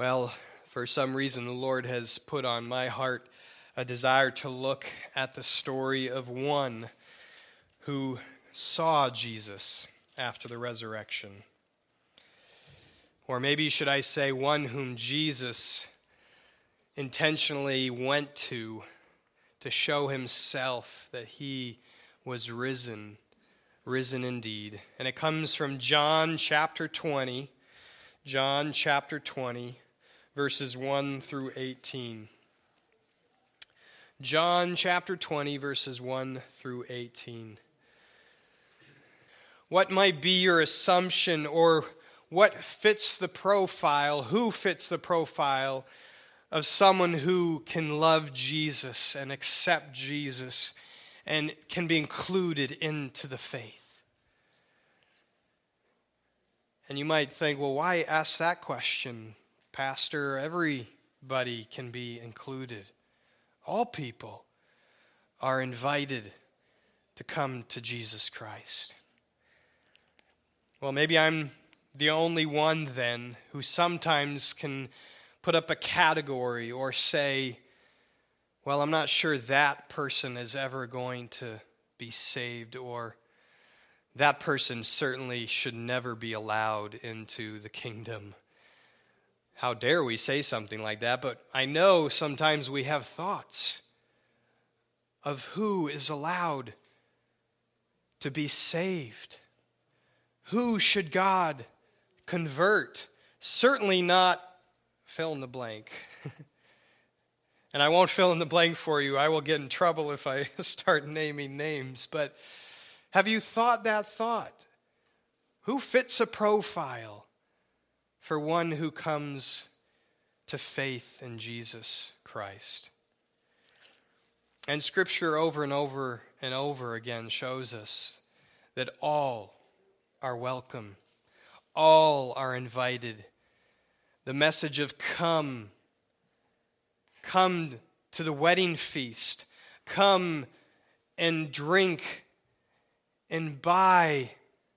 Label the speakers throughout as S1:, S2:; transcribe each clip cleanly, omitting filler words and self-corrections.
S1: Well, for some reason, the Lord has put on my heart a desire to look at the story of one who saw Jesus after the resurrection. Or maybe should I say one whom Jesus intentionally went to show himself that he was risen indeed. And it comes from John chapter 20, verses 1 through 18. John chapter 20, verses 1 through 18. What might be your assumption, or what fits the profile, who fits the profile of someone who can love Jesus and accept Jesus and can be included into the faith? And you might think, well, why ask that question, Pastor? Everybody can be included. All people are invited to come to Jesus Christ. Well, maybe I'm the only one then who sometimes can put up a category or say, well, I'm not sure that person is ever going to be saved, or that person certainly should never be allowed into the kingdom. How dare we say something like that? But I know sometimes we have thoughts of who is allowed to be saved. Who should God convert? Certainly not fill in the blank. And I won't fill in the blank for you. I will get in trouble if I start naming names. But have you thought that thought? Who fits a profile for one who comes to faith in Jesus Christ? And Scripture over and over and over again shows us that all are welcome. All are invited. The message of come to the wedding feast. Come and drink and buy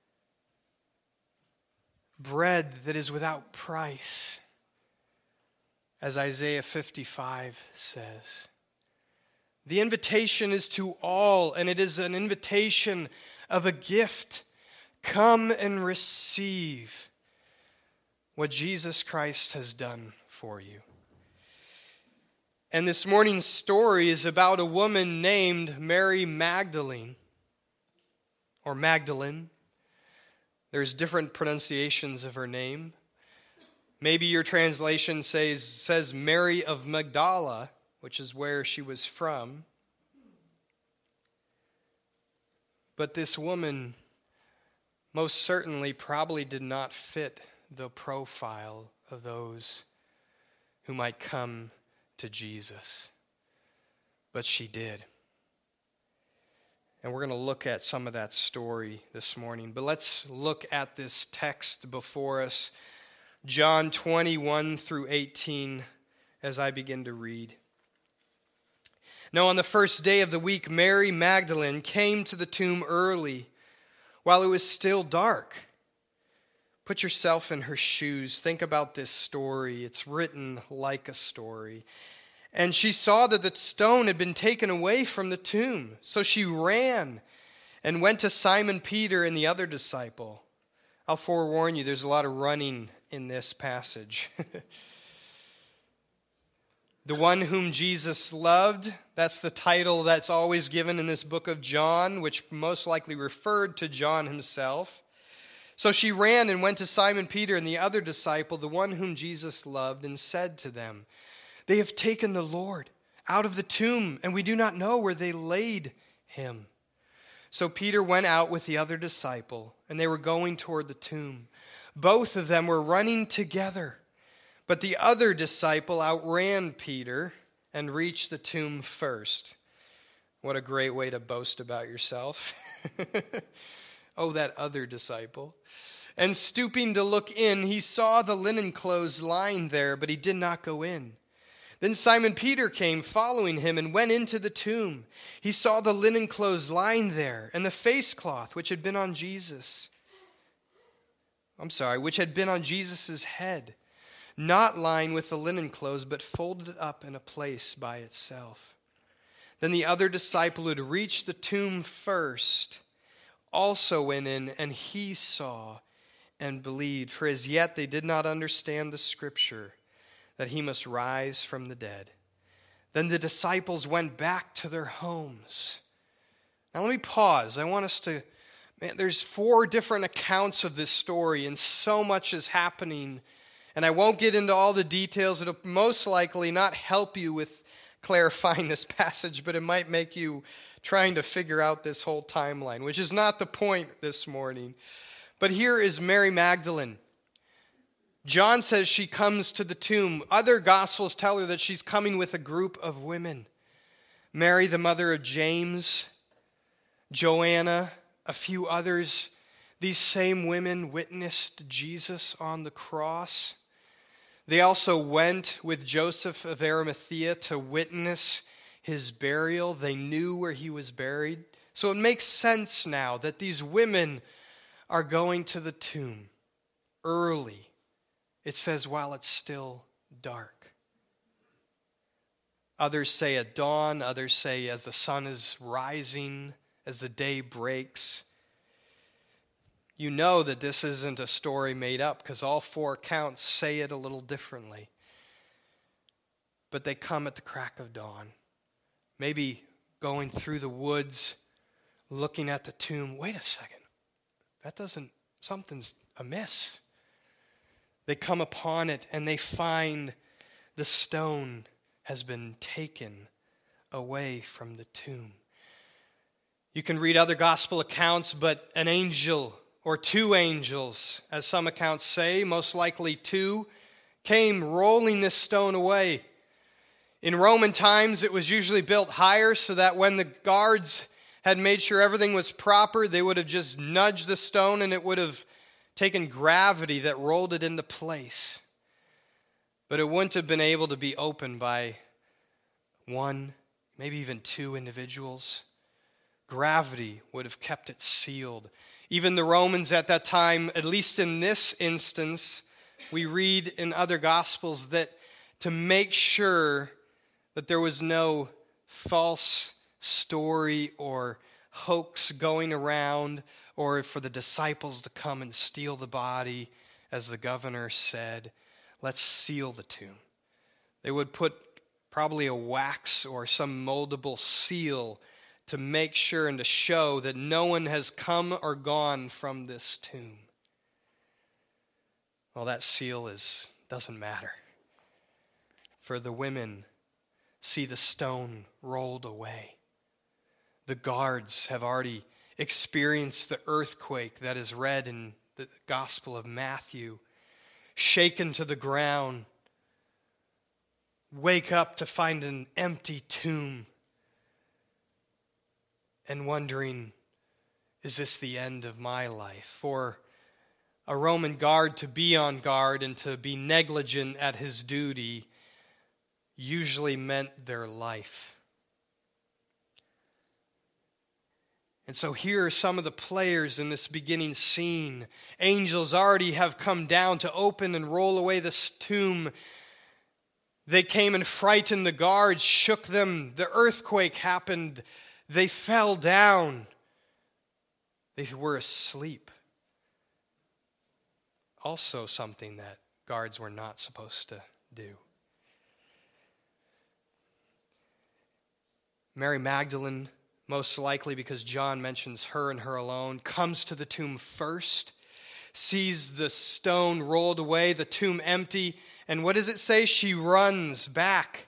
S1: bread that is without price, as Isaiah 55 says. The invitation is to all, and it is an invitation of a gift. Come and receive what Jesus Christ has done for you. And this morning's story is about a woman named Mary Magdalene, or Magdalene. There's different pronunciations of her name. Maybe your translation says Mary of Magdala, which is where she was from. But this woman most certainly probably did not fit the profile of those who might come to Jesus. But she did. And we're going to look at some of that story this morning. But let's look at this text before us, John 21 through 18, as I begin to read. Now on the first day of the week, Mary Magdalene came to the tomb early, while it was still dark. Put yourself in her shoes. Think about this story. It's written like a story. And she saw that the stone had been taken away from the tomb. So she ran and went to Simon Peter and the other disciple. I'll forewarn you, there's a lot of running in this passage. The one whom Jesus loved, that's the title that's always given in this book of John, which most likely referred to John himself. So she ran and went to Simon Peter and the other disciple, the one whom Jesus loved, and said to them, "They have taken the Lord out of the tomb, and we do not know where they laid him." So Peter went out with the other disciple, and they were going toward the tomb. Both of them were running together, but the other disciple outran Peter and reached the tomb first. What a great way to boast about yourself. Oh, that other disciple. And stooping to look in, he saw the linen clothes lying there, but he did not go in. Then Simon Peter came following him and went into the tomb. He saw the linen clothes lying there and the face cloth which had been on Jesus' head. not lying with the linen clothes, but folded up in a place by itself. Then the other disciple who had reached the tomb first also went in, and he saw and believed, for as yet they did not understand the scripture that he must rise from the dead. Then the disciples went back to their homes. Now let me pause. I want us to, there's 4 different accounts of this story, and so much is happening. And I won't get into all the details. It'll most likely not help you with clarifying this passage, but it might make you trying to figure out this whole timeline, which is not the point this morning. But here is Mary Magdalene. John says she comes to the tomb. Other Gospels tell her that she's coming with a group of women. Mary, the mother of James, Joanna, a few others. These same women witnessed Jesus on the cross. They also went with Joseph of Arimathea to witness his burial. They knew where he was buried. So it makes sense now that these women are going to the tomb early. It says while it's still dark. Others say at dawn, others say as the sun is rising, as the day breaks. You know that this isn't a story made up because all 4 accounts say it a little differently. But they come at the crack of dawn. Maybe going through the woods, looking at the tomb. Wait a second. Something's amiss. They come upon it and they find the stone has been taken away from the tomb. You can read other gospel accounts, but an angel or 2 angels, as some accounts say, most likely 2, came rolling this stone away. In Roman times, it was usually built higher so that when the guards had made sure everything was proper, they would have just nudged the stone and it would have taken gravity that rolled it into place. But it wouldn't have been able to be opened by 1, maybe even 2 individuals. Gravity would have kept it sealed. Even the Romans at that time, at least in this instance, we read in other Gospels that to make sure that there was no false story or hoax going around, or for the disciples to come and steal the body, as the governor said, let's seal the tomb. They would put probably a wax or some moldable seal to make sure and to show that no one has come or gone from this tomb. Well, that seal doesn't matter. For the women see the stone rolled away. The guards have already experienced the earthquake that is read in the Gospel of Matthew. Shaken to the ground. Wake up to find an empty tomb. And wondering, is this the end of my life? For a Roman guard to be on guard and to be negligent at his duty usually meant their life. And so here are some of the players in this beginning scene. Angels already have come down to open and roll away this tomb. They came and frightened the guards, shook them. The earthquake happened. They fell down. They were asleep. Also something that guards were not supposed to do. Mary Magdalene, most likely because John mentions her and her alone, comes to the tomb first, sees the stone rolled away, the tomb empty, and what does it say? She runs back.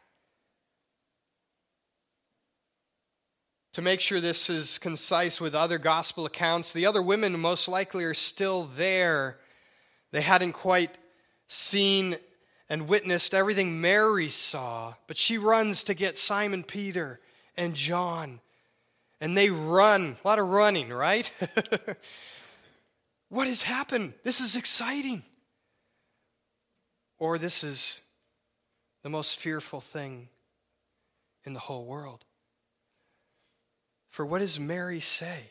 S1: To make sure this is concise with other gospel accounts, the other women most likely are still there. They hadn't quite seen and witnessed everything Mary saw, but she runs to get Simon Peter and John. And they run. A lot of running, right? What has happened? This is exciting. Or this is the most fearful thing in the whole world. For what does Mary say?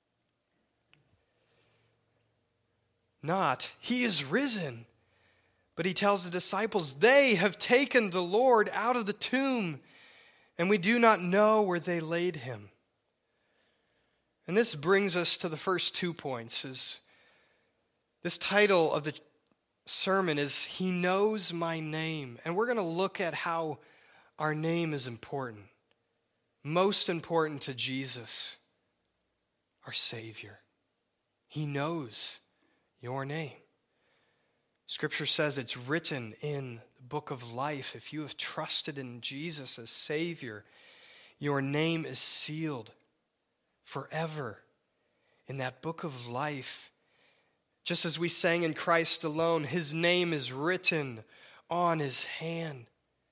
S1: Not, he is risen. But he tells the disciples, they have taken the Lord out of the tomb, and we do not know where they laid him. And this brings us to the first 2 points. This title of the sermon is He Knows My Name. And we're going to look at how our name is important. Most important to Jesus, our Savior. He knows your name. Scripture says it's written in the book of life. If you have trusted in Jesus as Savior, your name is sealed forever in that book of life. Just as we sang in Christ alone, his name is written on his hand.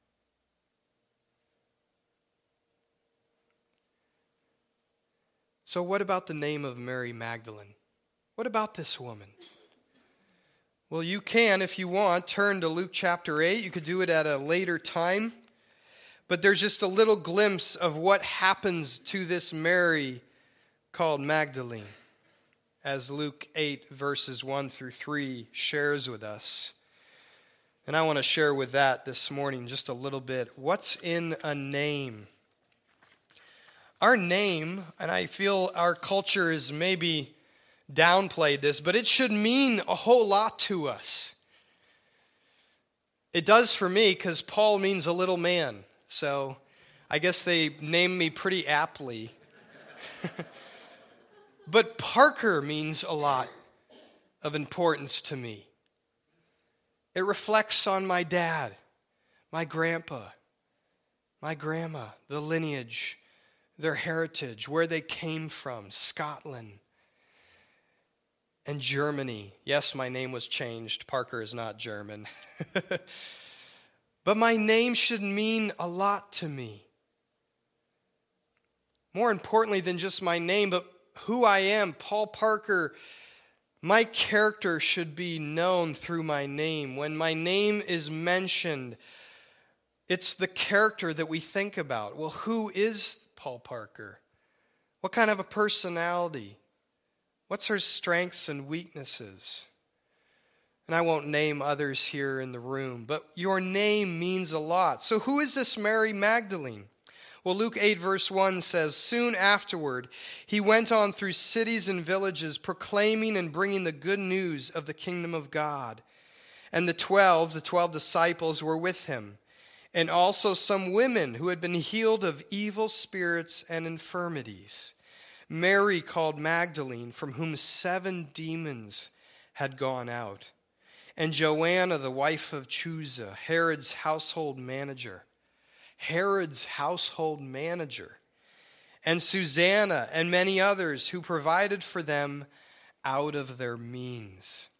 S1: So what about the name of Mary Magdalene? What about this woman? Well, you can, if you want, turn to Luke chapter 8. You could do it at a later time. But there's just a little glimpse of what happens to this Mary called Magdalene, as Luke 8, verses 1 through 3 shares with us. And I want to share with that this morning just a little bit. What's in a name? Our name, and I feel our culture is maybe downplayed this, but it should mean a whole lot to us. It does for me, because Paul means a little man. So I guess they named me pretty aptly. But Parker means a lot of importance to me. It reflects on my dad, my grandpa, my grandma, the lineage, their heritage, where they came from, Scotland and Germany. Yes, my name was changed. Parker is not German. But my name should mean a lot to me. More importantly than just my name, but who I am, Paul Parker, my character should be known through my name. When my name is mentioned, it's the character that we think about. Well, who is Paul Parker? What kind of a personality? What's her strengths and weaknesses? And I won't name others here in the room, but your name means a lot. So who is this Mary Magdalene? Well, Luke 8 verse 1 says, soon afterward, he went on through cities and villages, proclaiming and bringing the good news of the kingdom of God. And the 12 disciples were with him, and also some women who had been healed of evil spirits and infirmities. Mary called Magdalene, from whom 7 demons had gone out. And Joanna, the wife of Chuza, Herod's household manager. And Susanna and many others who provided for them out of their means.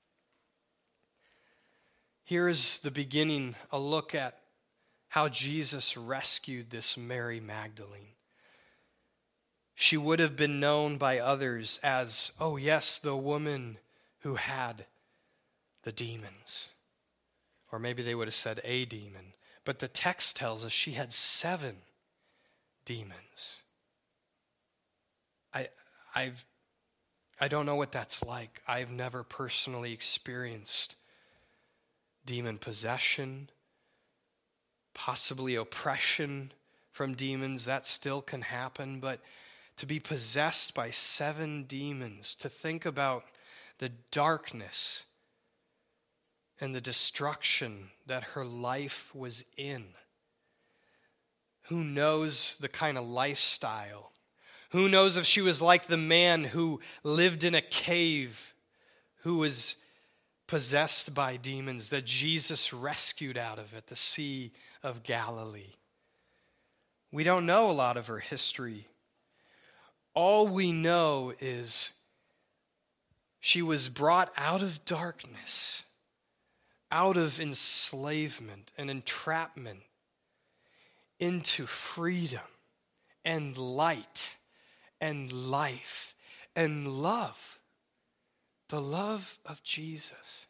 S1: Here is the beginning, a look at how Jesus rescued this Mary Magdalene. She would have been known by others as, oh yes, the woman who had the demons. Or maybe they would have said a demon. But the text tells us she had 7 demons. I don't know what that's like. I've never personally experienced demon possession, possibly oppression from demons. That still can happen. But to be possessed by 7 demons, to think about the darkness and the destruction that her life was in. Who knows the kind of lifestyle? Who knows if she was like the man who lived in a cave, who was possessed by demons that Jesus rescued out of at the Sea of Galilee. We don't know a lot of her history. All we know is she was brought out of darkness, out of enslavement and entrapment, into freedom and light and life and love. The love of Jesus.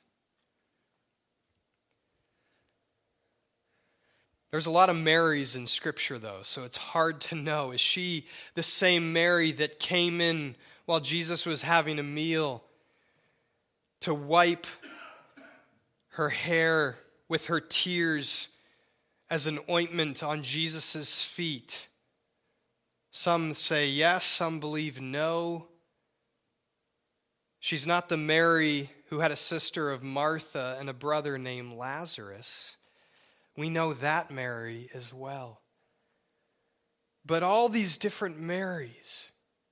S1: There's a lot of Marys in Scripture, though, so it's hard to know. Is she the same Mary that came in while Jesus was having a meal to wipe her hair with her tears as an ointment on Jesus' feet. Some say yes, some believe no. She's not the Mary who had a sister of Martha and a brother named Lazarus. We know that Mary as well. But all these different Marys,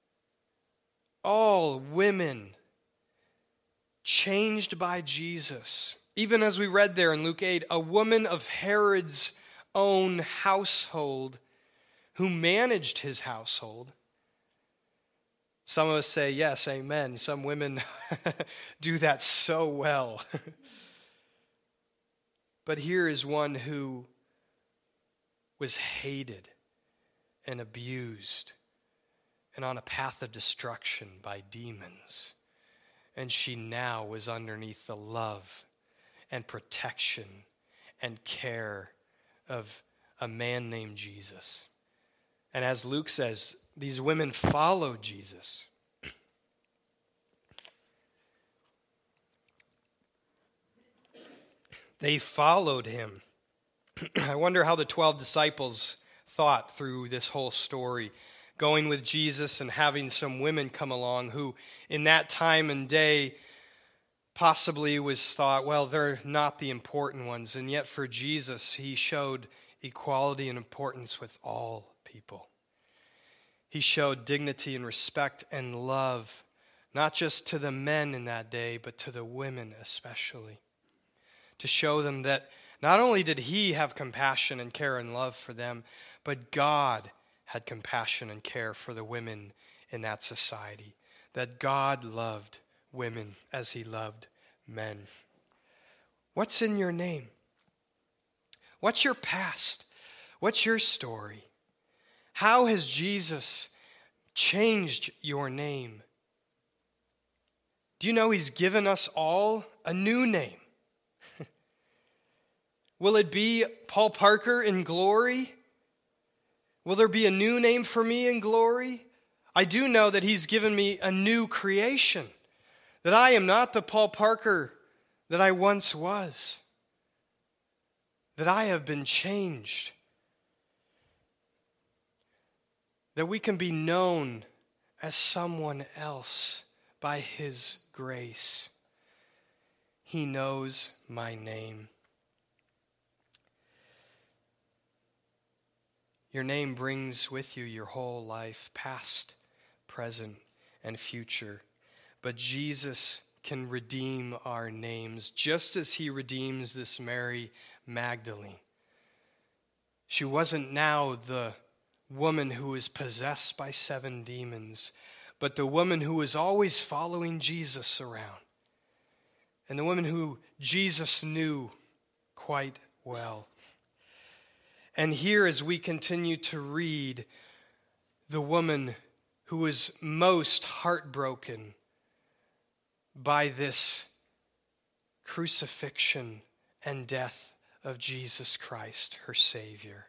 S1: all women changed by Jesus. Even as we read there in Luke 8, a woman of Herod's own household who managed his household. Some of us say, yes, amen. Some women do that so well. But here is one who was hated and abused and on a path of destruction by demons. And she now was underneath the love and protection and care of a man named Jesus. And as Luke says, these women followed Jesus. They followed him. I wonder how the 12 disciples thought through this whole story, going with Jesus and having some women come along who in that time and day possibly was thought, well, they're not the important ones. And yet for Jesus, he showed equality and importance with all people. He showed dignity and respect and love, not just to the men in that day, but to the women especially, to show them that not only did he have compassion and care and love for them, but God had compassion and care for the women in that society, that God loved women as he loved men. What's in your name? What's your past? What's your story? How has Jesus changed your name? Do you know he's given us all a new name? Will it be Paul Parker in glory? Will there be a new name for me in glory? I do know that he's given me a new creation, that I am not the Paul Parker that I once was, that I have been changed, that we can be known as someone else by his grace. He knows my name. Your name brings with you your whole life, past, present, and future. But Jesus can redeem our names just as he redeems this Mary Magdalene. She wasn't now the woman who was possessed by 7 demons, but the woman who was always following Jesus around, and the woman who Jesus knew quite well. And here, as we continue to read, the woman who was most heartbroken by this crucifixion and death of Jesus Christ, her Savior.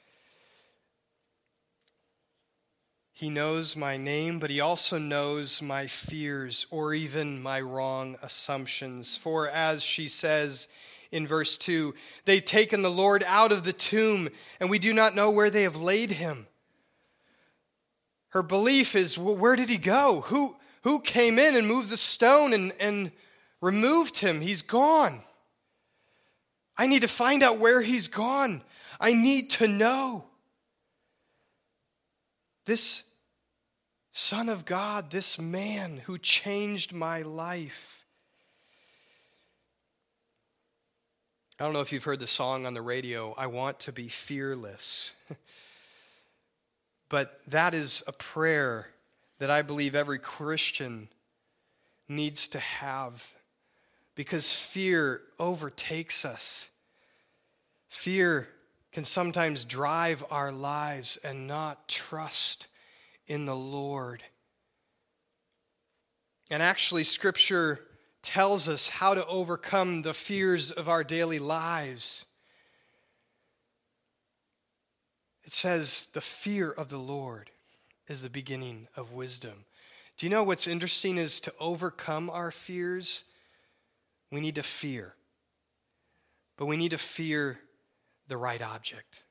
S1: He knows my name, but he also knows my fears or even my wrong assumptions. For as she says in verse 2, they've taken the Lord out of the tomb, and we do not know where they have laid him. Her belief is, well, where did he go? Who came in and moved the stone and removed him? He's gone. I need to find out where he's gone. I need to know. This Son of God, this man who changed my life. I don't know if you've heard the song on the radio, I Want to Be Fearless. But that is a prayer that I believe every Christian needs to have, because fear overtakes us. Fear can sometimes drive our lives and not trust in the Lord. And actually, Scripture tells us how to overcome the fears of our daily lives. It says, the fear of the Lord is the beginning of wisdom. Do you know what's interesting is to overcome our fears, we need to fear. but we need to fear the right object.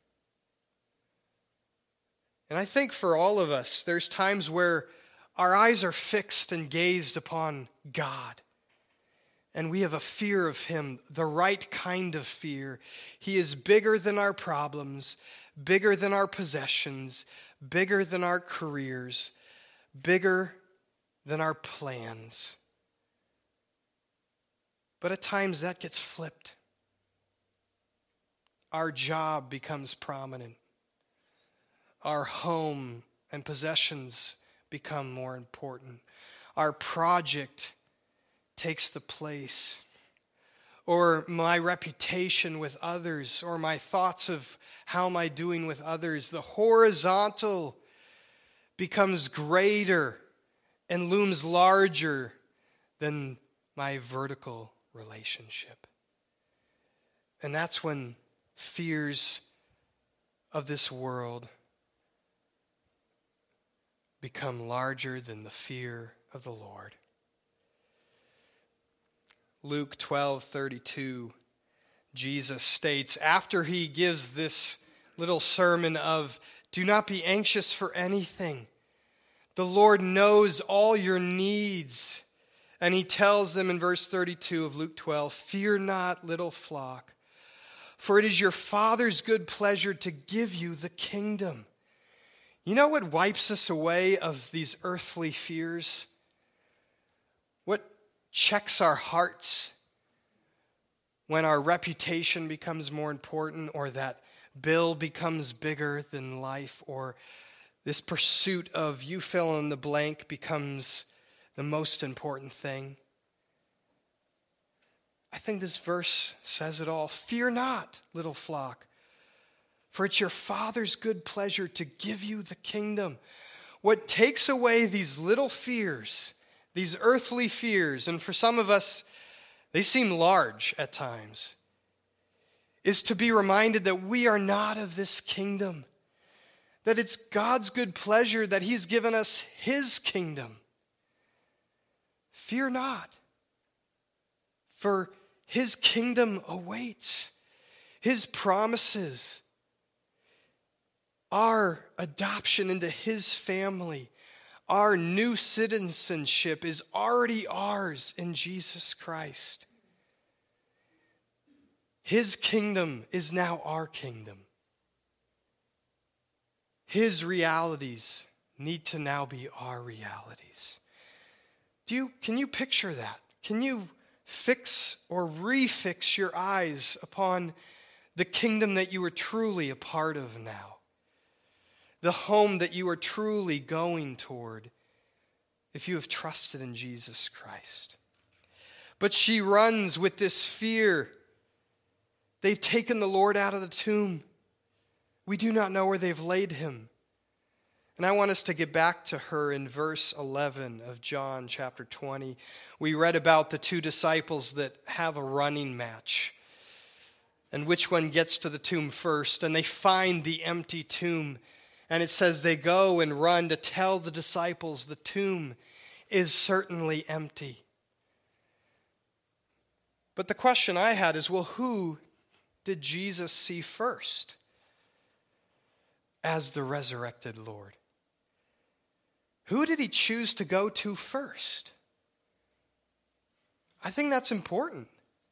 S1: And I think for all of us, there's times where our eyes are fixed and gazed upon God. And we have a fear of Him, the right kind of fear. He is bigger than our problems, bigger than our possessions, bigger than our careers, bigger than our plans. But at times that gets flipped. Our job becomes prominent. Our home and possessions become more important. Our project takes the place. Or my reputation with others, or my thoughts of how am I doing with others. The horizontal becomes greater and looms larger than my vertical relationship. And that's when fears of this world become larger than the fear of the Lord. Luke 12:32, Jesus states, after he gives this little sermon of, do not be anxious for anything. The Lord knows all your needs. And he tells them in verse 32 of Luke 12, fear not, little flock, for it is your Father's good pleasure to give you the kingdom. You know what wipes us away of these earthly fears? What checks our hearts when our reputation becomes more important, or that bill becomes bigger than life, or this pursuit of you fill in the blank becomes the most important thing? I think this verse says it all. Fear not, little flock, for it's your Father's good pleasure to give you the kingdom. What takes away these little fears, these earthly fears, and for some of us, they seem large at times, is to be reminded that we are not of this kingdom, that it's God's good pleasure that He's given us His kingdom. Fear not, for His kingdom awaits. His promises, our adoption into His family, our new citizenship is already ours in Jesus Christ. His kingdom is now our kingdom. His realities need to now be our realities. Can you picture that? Can you fix or refix your eyes upon the kingdom that you are truly a part of now? The home that you are truly going toward if you have trusted in Jesus Christ. But she runs with this fear. They've taken the Lord out of the tomb. We do not know where they've laid him. And I want us to get back to her in verse 11 of John chapter 20. We read about the two disciples that have a running match, and which one gets to the tomb first. And they find the empty tomb. And it says they go and run to tell the disciples the tomb is certainly empty. But the question I had is, well, who did Jesus see first as the resurrected Lord? Who did he choose to go to first? I think that's important.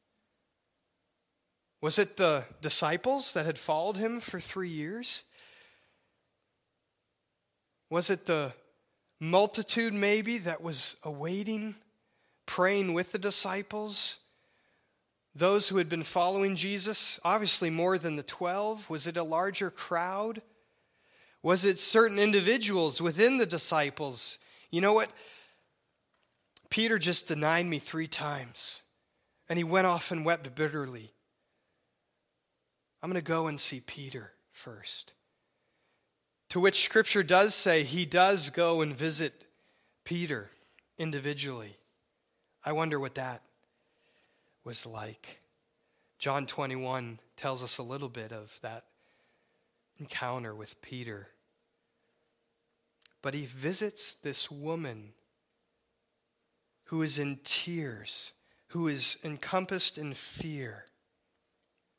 S1: Was it the disciples that had followed him for 3 years? Was it the multitude maybe that was awaiting, praying with the disciples? Those who had been following Jesus, obviously more than the 12. Was it a larger crowd? Was it certain individuals within the disciples? You know what? Peter just denied me 3 times, and he went off and wept bitterly. I'm going to go and see Peter first. To which Scripture does say he does go and visit Peter individually. I wonder what that was like. John 21 tells us a little bit of that encounter with Peter. But he visits this woman who is in tears, who is encompassed in fear.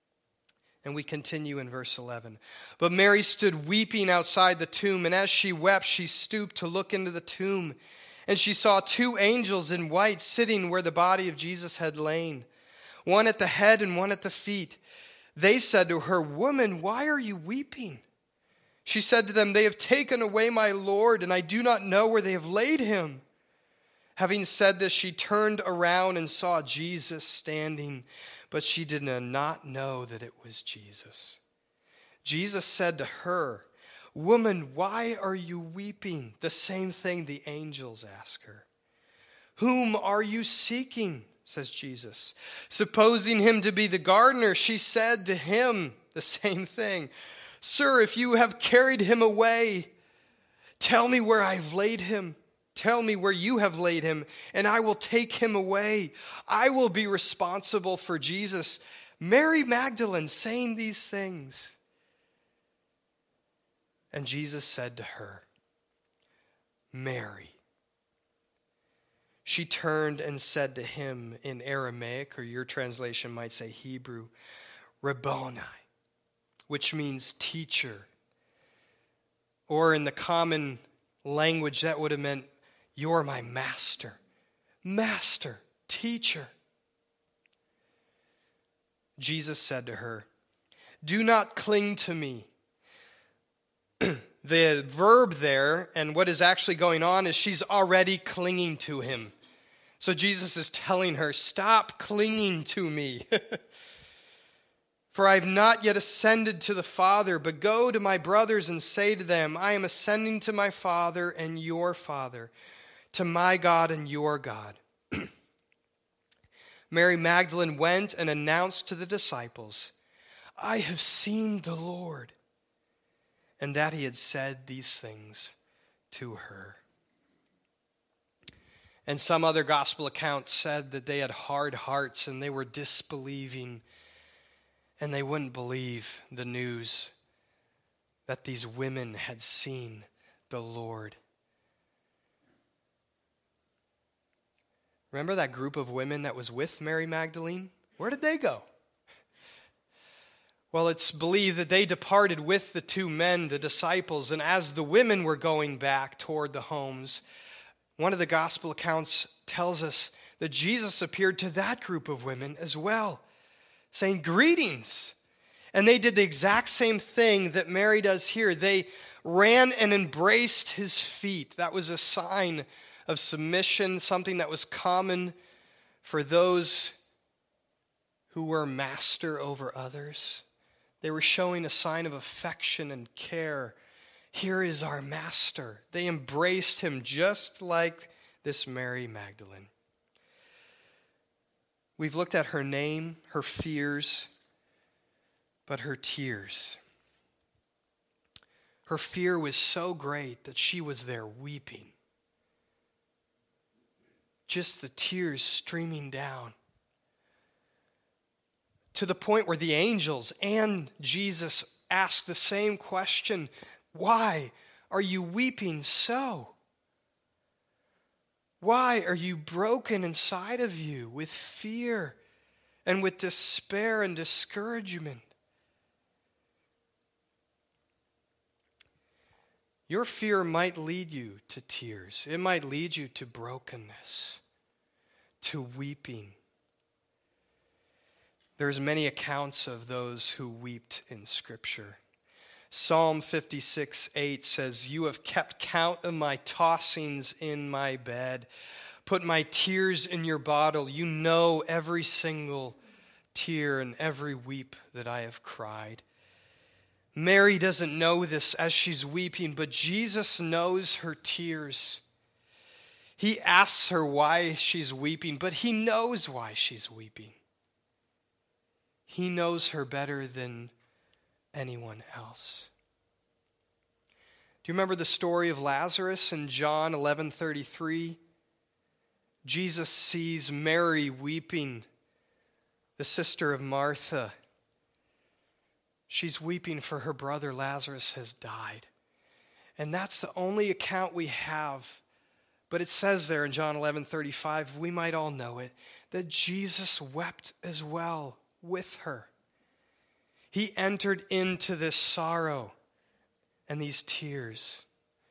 S1: And we continue in verse 11. But Mary stood weeping outside the tomb, and as she wept, she stooped to look into the tomb. And she saw two angels in white sitting where the body of Jesus had lain, one at the head and one at the feet. They said to her, "Woman, why are you weeping?" She said to them, "They have taken away my Lord, and I do not know where they have laid him." Having said this, she turned around and saw Jesus standing, but she did not know that it was Jesus. Jesus said to her, "Woman, why are you weeping?" The same thing the angels ask her. "Whom are you seeking?" says Jesus. Supposing him to be the gardener, she said to him the same thing. "Sir, if you have carried him away, tell me where I've laid him. Tell me where you have laid him, and I will take him away. I will be responsible for Jesus." Mary Magdalene saying these things. And Jesus said to her, "Mary." She turned and said to him in Aramaic, or your translation might say Hebrew, "Rabboni," which means teacher. Or in the common language, that would have meant, "You're my master." Master, teacher. Jesus said to her, "Do not cling to me." The verb there, and what is actually going on, is she's already clinging to him. So Jesus is telling her, "Stop clinging to me. For I have not yet ascended to the Father, but go to my brothers and say to them, I am ascending to my Father and your Father, to my God and your God." Mary Magdalene went and announced to the disciples, "I have seen the Lord," and that he had said these things to her. And some other gospel accounts said that they had hard hearts and they were disbelieving, and they wouldn't believe the news that these women had seen the Lord. Remember that group of women that was with Mary Magdalene? Where did they go? Well, it's believed that they departed with the two men, the disciples, and as the women were going back toward the homes, one of the gospel accounts tells us that Jesus appeared to that group of women as well, saying, "Greetings." And they did the exact same thing that Mary does here. They ran and embraced his feet. That was a sign of submission, something that was common for those who were master over others. They were showing a sign of affection and care. Here is our master. They embraced him just like this Mary Magdalene. We've looked at her name, her fears, but her tears. Her fear was so great that she was there weeping. Just the tears streaming down. To the point where the angels and Jesus asked the same question, "Why are you weeping so? Why are you broken inside of you with fear and with despair and discouragement?" Your fear might lead you to tears. It might lead you to brokenness, to weeping. There's many accounts of those who wept in Scripture. Psalm 56:8 says, "You have kept count of my tossings in my bed. Put my tears in your bottle. You know every single tear and every weep that I have cried." Mary doesn't know this as she's weeping, but Jesus knows her tears. He asks her why she's weeping, but he knows why she's weeping. He knows her better than anyone else. Do you remember the story of Lazarus in John 11:33? Jesus sees Mary weeping, the sister of Martha. She's weeping for her brother Lazarus has died. And that's the only account we have. But it says there in John 11:35, we might all know it, that Jesus wept as well with her. He entered into this sorrow and these tears.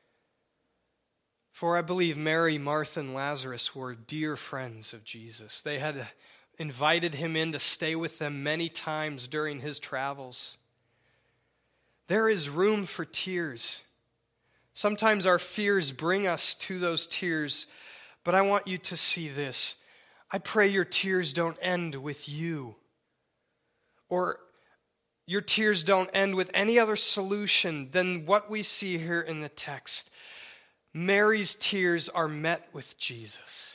S1: For I believe Mary, Martha, and Lazarus were dear friends of Jesus. They had invited him in to stay with them many times during his travels. There is room for tears. Sometimes our fears bring us to those tears, but I want you to see this. I pray your tears don't end with you, or your tears don't end with any other solution than what we see here in the text. Mary's tears are met with Jesus.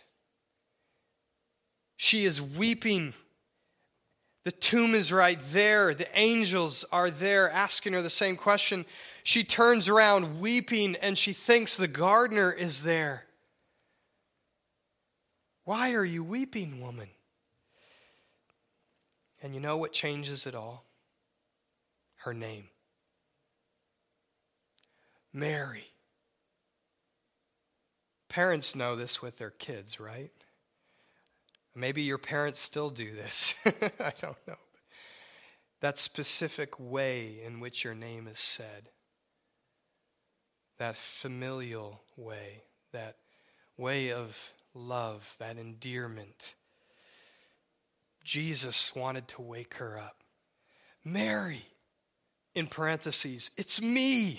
S1: She is weeping. The tomb is right there. The angels are there asking her the same question. She turns around weeping and she thinks the gardener is there. Why are you weeping, woman? And you know what changes it all? Her name. Mary. Parents know this with their kids, right? Maybe your parents still do this. I don't know. That specific way in which your name is said. That familial way. That way of love. That endearment. Jesus wanted to wake her up. Mary, in parentheses, it's me.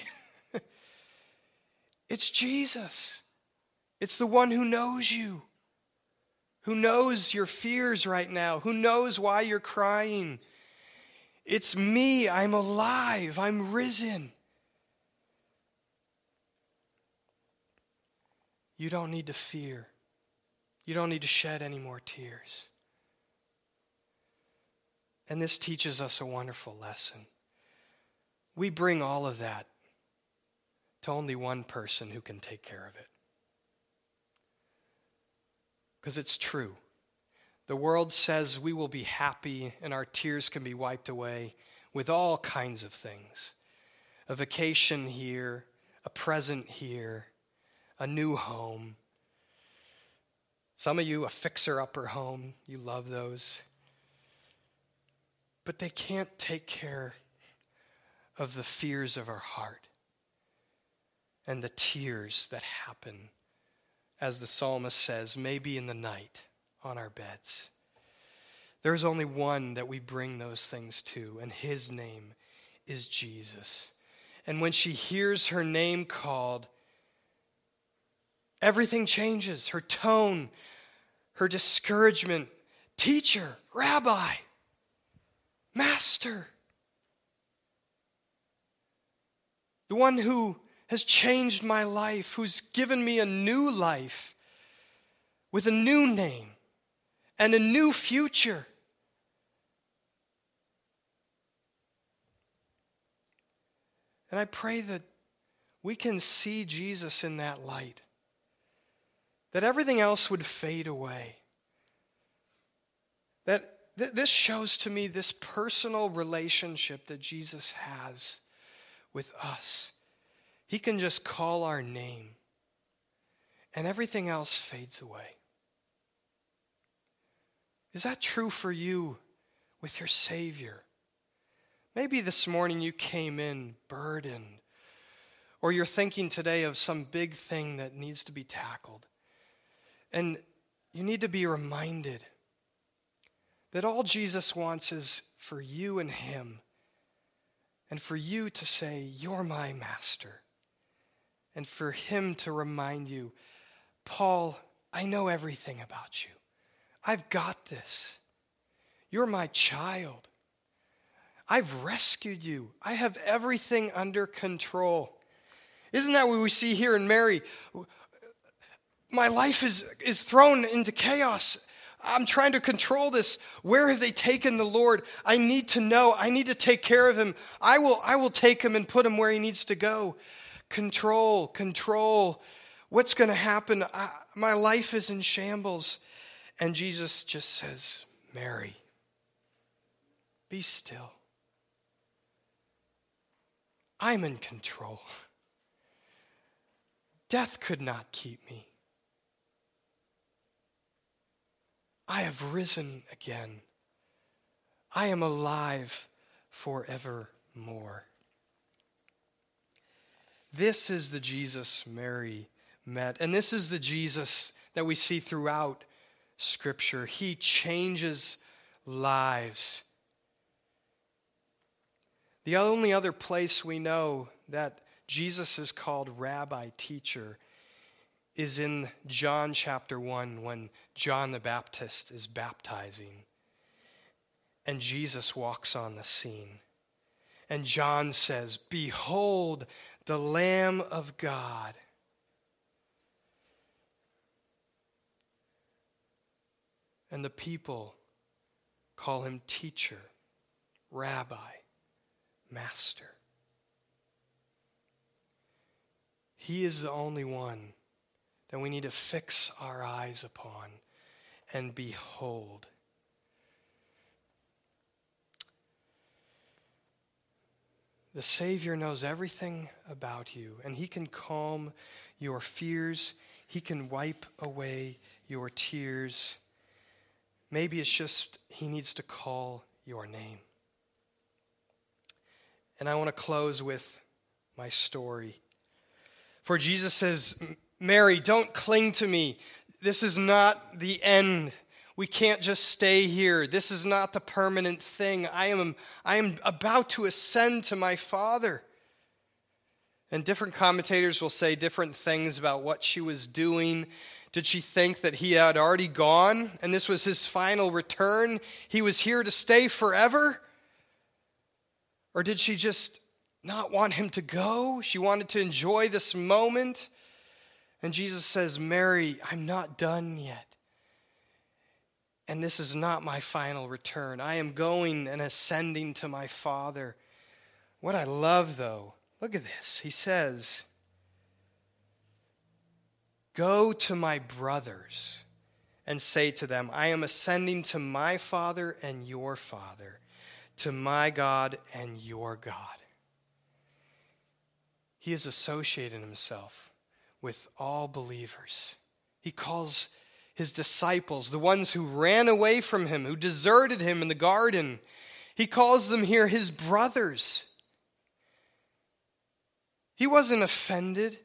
S1: It's Jesus. It's the one who knows you, who knows your fears right now, who knows why you're crying. It's me. I'm alive. I'm risen. You don't need to fear. You don't need to shed any more tears. And this teaches us a wonderful lesson. We bring all of that to only one person who can take care of it. Because it's true. The world says we will be happy and our tears can be wiped away with all kinds of things. A vacation here, a present here, a new home. Some of you, a fixer-upper home. You love those. But they can't take care of the fears of our heart and the tears that happen, as the psalmist says, maybe in the night on our beds. There's only one that we bring those things to, and his name is Jesus. And when she hears her name called, everything changes. Her tone, her discouragement. Teacher, rabbi, master. The one who has changed my life, who's given me a new life with a new name and a new future. And I pray that we can see Jesus in that light, that everything else would fade away, that this shows to me this personal relationship that Jesus has with us. He can just call our name and everything else fades away. Is that true for you with your Savior? Maybe this morning you came in burdened, or you're thinking today of some big thing that needs to be tackled. And you need to be reminded that all Jesus wants is for you and him, and for you to say, you're my master. And for him to remind you, Paul, I know everything about you. I've got this. You're my child. I've rescued you. I have everything under control. Isn't that what we see here in Mary? My life is thrown into chaos. I'm trying to control this. Where have they taken the Lord? I need to know. I need to take care of him. I will take him and put him where he needs to go. Control. What's going to happen? My life is in shambles. And Jesus just says, Mary, be still. I'm in control. Death could not keep me. I have risen again. I am alive forevermore. This is the Jesus Mary met. And this is the Jesus that we see throughout Scripture. He changes lives. The only other place we know that Jesus is called Rabbi, Teacher, is in John chapter 1 when John the Baptist is baptizing. And Jesus walks on the scene. And John says, "Behold, the Lamb of God." And the people call him teacher, rabbi, master. He is the only one that we need to fix our eyes upon and behold. The Savior knows everything about you, and he can calm your fears. He can wipe away your tears. Maybe it's just he needs to call your name. And I want to close with my story. For Jesus says, "Mary, don't cling to me. This is not the end. We can't just stay here. This is not the permanent thing. I am about to ascend to my Father." And different commentators will say different things about what she was doing. Did she think that he had already gone and this was his final return? He was here to stay forever? Or did she just not want him to go? She wanted to enjoy this moment. And Jesus says, "Mary, I'm not done yet. And this is not my final return. I am going and ascending to my Father." What I love, though, look at this. He says, "Go to my brothers and say to them, I am ascending to my Father and your Father, to my God and your God." He has associated himself with all believers. He calls his disciples, the ones who ran away from him, who deserted him in the garden, he calls them here his brothers. He wasn't offended.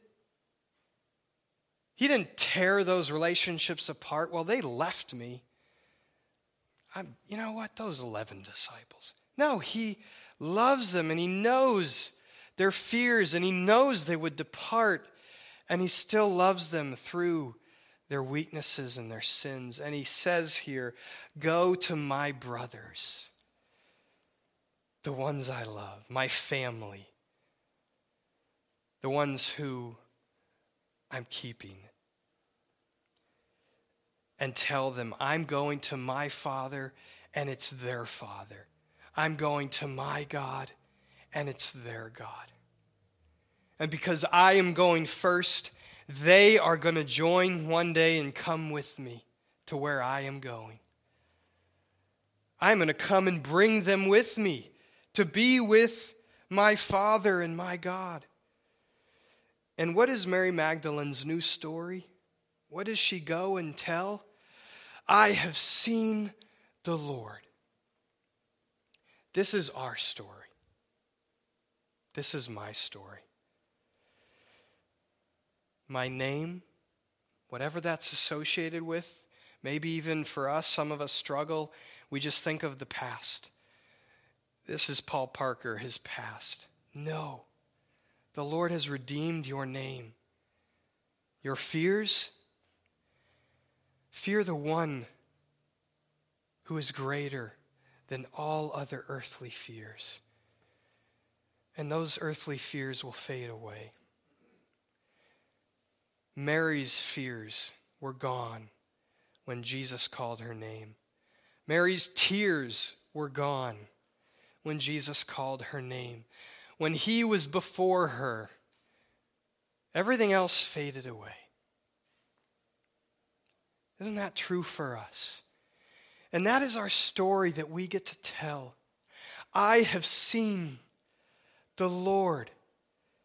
S1: He didn't tear those relationships apart. "Well, they left me. You know what? Those 11 disciples." No, he loves them and he knows their fears and he knows they would depart, and he still loves them through their weaknesses and their sins. And he says here, "Go to my brothers, the ones I love, my family, the ones who I'm keeping, and tell them I'm going to my Father and it's their Father. I'm going to my God and it's their God. And because I am going first, they are going to join one day and come with me to where I am going. I'm going to come and bring them with me to be with my Father and my God." And what is Mary Magdalene's new story? What does she go and tell? "I have seen the Lord." This is our story. This is my story. My name, whatever that's associated with, maybe even for us, some of us struggle, we just think of the past. This is Paul Parker, his past. No, the Lord has redeemed your name. Your fears, fear the one who is greater than all other earthly fears. And those earthly fears will fade away. Mary's fears were gone when Jesus called her name. Mary's tears were gone when Jesus called her name. When he was before her, everything else faded away. Isn't that true for us? And that is our story that we get to tell. I have seen the Lord.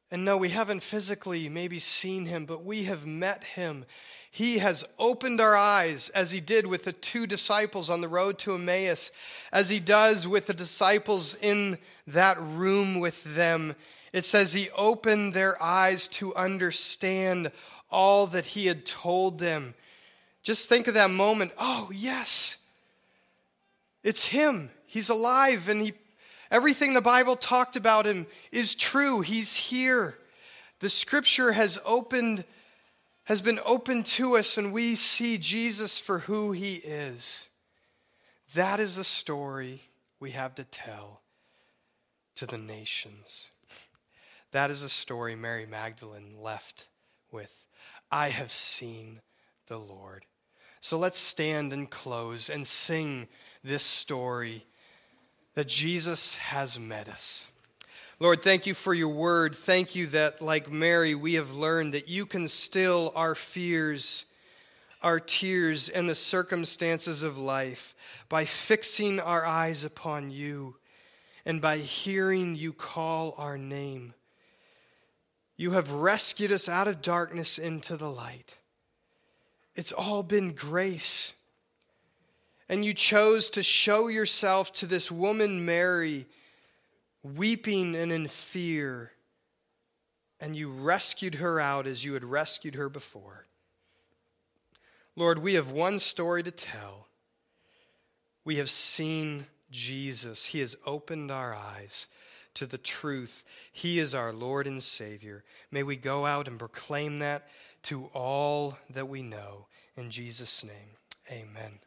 S1: And no, we haven't physically maybe seen him, but we have met him. He has opened our eyes as he did with the 2 disciples on the road to Emmaus, as he does with the disciples in that room with them. It says he opened their eyes to understand all that he had told them. Just think of that moment. Oh, yes, it's him. He's alive, and everything the Bible talked about him is true. He's here. The Scripture has been opened to us, and we see Jesus for who he is. That is the story we have to tell to the nations. That is the story Mary Magdalene left with. I have seen the Lord. So let's stand and close and sing this story that Jesus has met us. Lord, thank you for your word. Thank you that, like Mary, we have learned that you can still our fears, our tears, and the circumstances of life by fixing our eyes upon you and by hearing you call our name. You have rescued us out of darkness into the light. It's all been grace. And you chose to show yourself to this woman, Mary, weeping and in fear. And you rescued her out as you had rescued her before. Lord, we have one story to tell. We have seen Jesus. He has opened our eyes to the truth. He is our Lord and Savior. May we go out and proclaim that to all that we know. In Jesus' name, amen.